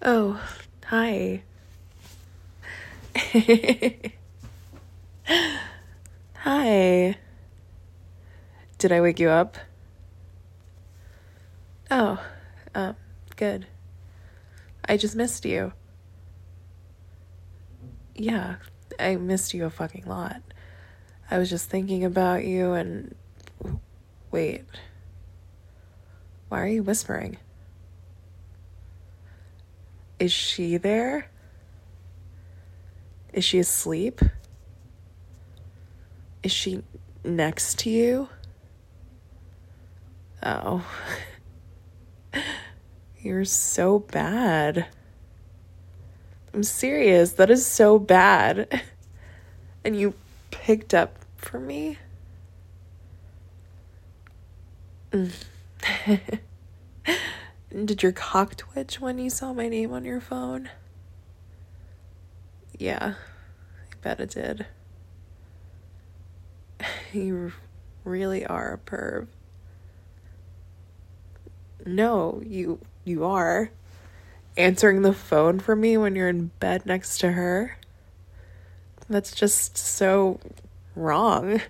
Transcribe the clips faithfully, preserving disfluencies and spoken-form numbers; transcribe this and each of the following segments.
Oh, hi. Hi. Did I wake you up? Oh, um, good. I just missed you. Yeah, I missed you a fucking lot. I was just thinking about you and... Wait. Why are you whispering? Is she there? Is she asleep? Is she next to you? Oh. You're so bad. I'm serious. That is so bad. And you picked up for me? Mm. Did your cock twitch when you saw my name on your phone? Yeah, I bet it did. You really are a perv. No, you you are. Answering the phone for me when you're in bed next to her? That's just so wrong.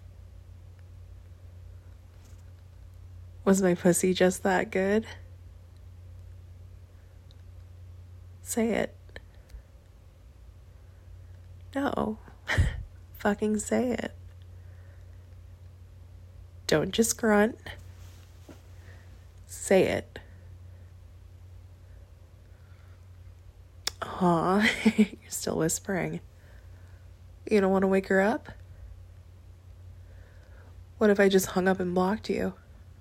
Was my pussy just that good? Say it. No. Fucking say it. Don't just grunt. Say it. Aw, you're still whispering. You don't want to wake her up? What if I just hung up and blocked you?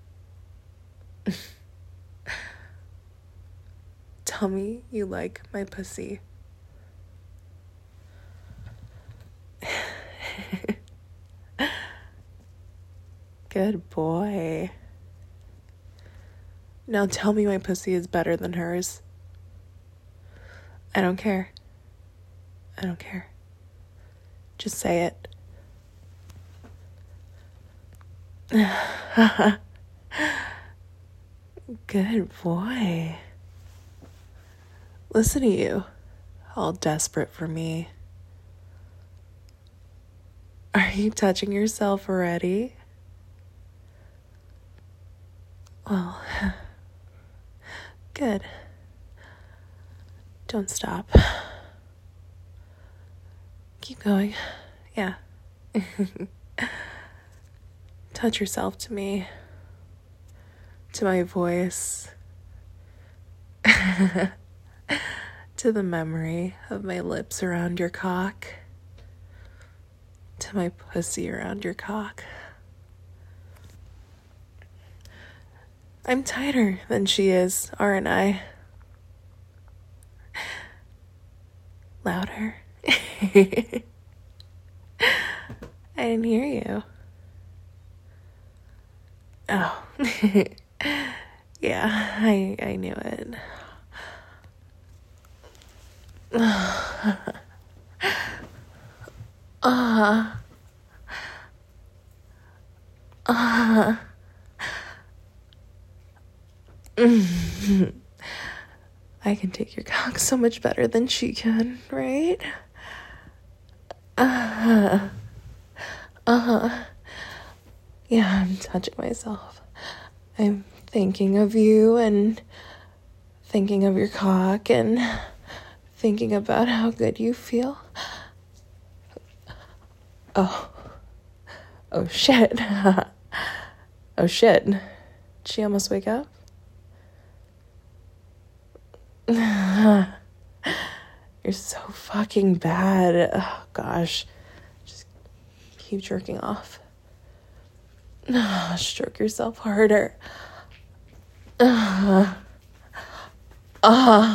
Tell me you like my pussy. Good boy. Now tell me my pussy is better than hers. I don't care. I don't care. Just say it. Good boy. Listen to you, all desperate for me. Are you touching yourself already? Well, good. Don't stop. Keep going. Yeah. Touch yourself to me. To my voice. To the memory of my lips around your cock. To my pussy around your cock. I'm tighter than she is, aren't I? Louder. I didn't hear you. Oh. Yeah, I I knew it. Ah. Ah. Ah. I can take your cock so much better than she can, right? Uh-huh. Uh-huh. Yeah, I'm touching myself. I'm thinking of you and thinking of your cock and thinking about how good you feel. Oh. Oh, shit. Oh, shit. Did she almost wake up? You're so fucking bad. Oh, gosh. Just keep jerking off. Stroke yourself harder. Uh, uh,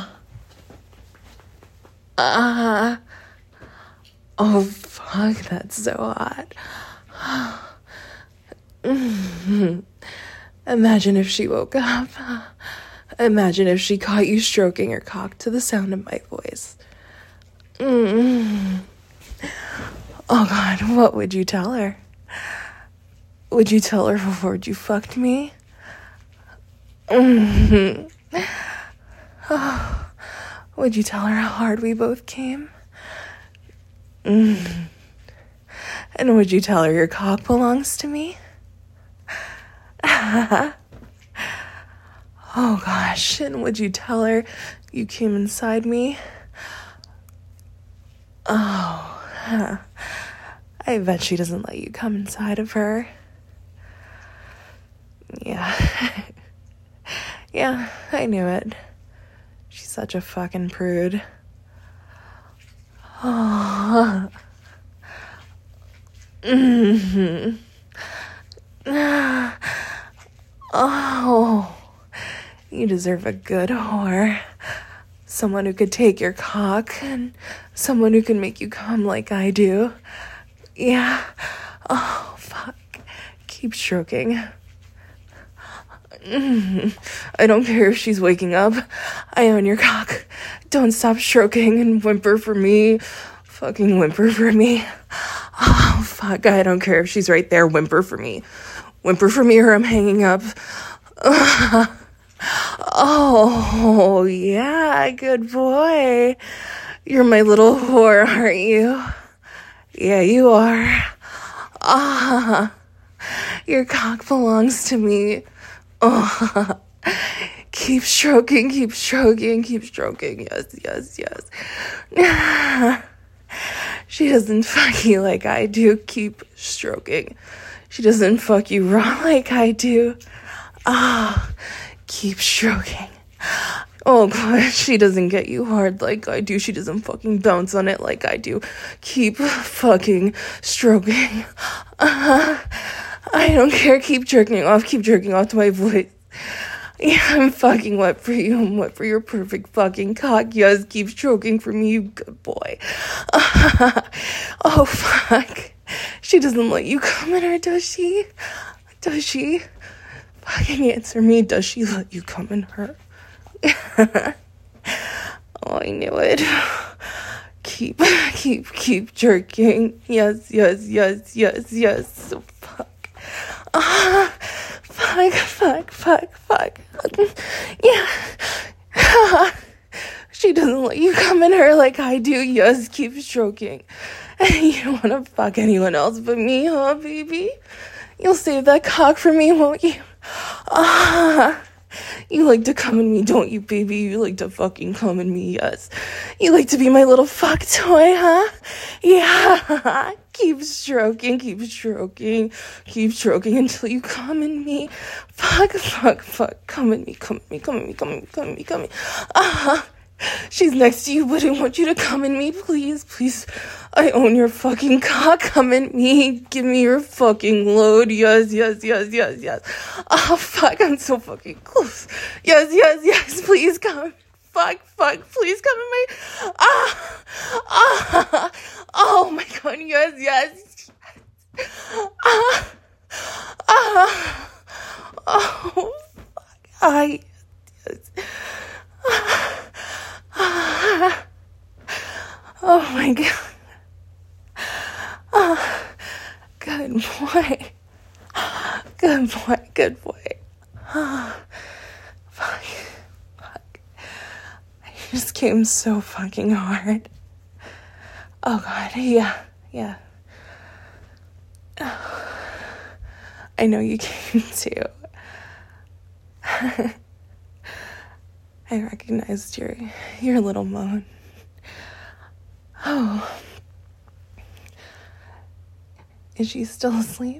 uh. Oh, fuck, that's so hot. Imagine if she woke up. Imagine if she caught you stroking her cock to the sound of my voice. Mm. Oh, God, what would you tell her? Would you tell her before you fucked me? Mm-hmm. Oh, Would you tell her how hard we both came? Mm. And would you tell her your cock belongs to me? Oh gosh, and would you tell her you came inside me? Oh, I bet she doesn't let you come inside of her. Yeah. Yeah, I knew it. She's such a fucking prude. Oh. Mm-hmm. Oh. You deserve a good whore. Someone who could take your cock and someone who can make you come like I do. Yeah. Oh, fuck. Keep stroking. Mm. I don't care if she's waking up. I own your cock. Don't stop stroking and whimper for me. Fucking whimper for me. Oh, fuck. I don't care if she's right there. Whimper for me. Whimper for me or I'm hanging up. Uh, oh, yeah. Good boy. You're my little whore, aren't you? Yeah, you are. Ah. Your cock belongs to me. Oh, keep stroking, keep stroking, keep stroking. Yes, yes, yes. She doesn't fuck you like I do. Keep stroking. She doesn't fuck you raw like I do. Ah, keep stroking. Oh, God, she doesn't get you hard like I do. She doesn't fucking bounce on it like I do. Keep fucking stroking. Uh-huh. I don't care. Keep jerking off. Keep jerking off to my voice. Yeah, I'm fucking wet for you. I'm wet for your perfect fucking cock. Yes, keep stroking for me, you good boy. Uh, oh, fuck. She doesn't let you come in her, does she? Does she? Fucking answer me. Does she let you come in her? Oh, I knew it. Keep, keep, keep jerking. Yes, yes, yes, yes, yes. So fuck. Ah, fuck, fuck, fuck, fuck. Yeah. She doesn't let you come in her like I do. Yes, keep stroking. You don't want to fuck anyone else but me, huh, baby? You'll save that cock for me, won't you? Ah. You like to come in me, don't you, baby? You like to fucking come in me, yes. You like to be my little fuck toy, huh? Yeah. Keep stroking, keep stroking, keep stroking until you come in me. Fuck, fuck, fuck. Come in me, come in me, come in me, come in me, come in me, come in me. Uh-huh. She's next to you, but I want you to come in me, please, please. I own your fucking cock. Come in me. Give me your fucking load. Yes, yes, yes, yes, yes. Oh, fuck, I'm so fucking close. Yes, yes, yes, please come. Fuck, fuck, please come in my... Ah, ah, oh my God, yes, yes. Ah, ah, oh, fuck, I... Yes. Ah. Oh my God. Oh, good boy. Good boy, good boy. Oh, fuck. Fuck. I just came so fucking hard. Oh God, yeah, yeah. Oh, I know you came too. I recognized your your little moan. Oh. Is she still asleep?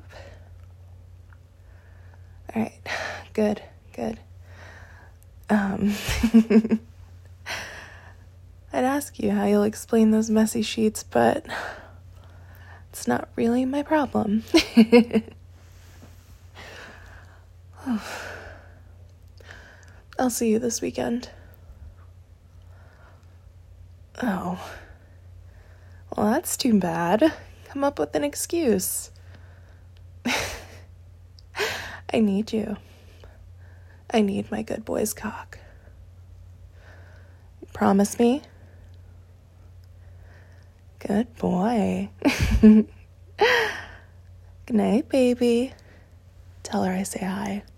All right. Good. Good. Um I'd ask you how you'll explain those messy sheets, but it's not really my problem. I'll see you this weekend. Oh. Well, that's too bad. Come up with an excuse. I need you. I need my good boy's cock. Promise me? Good boy. Good night, baby. Tell her I say hi.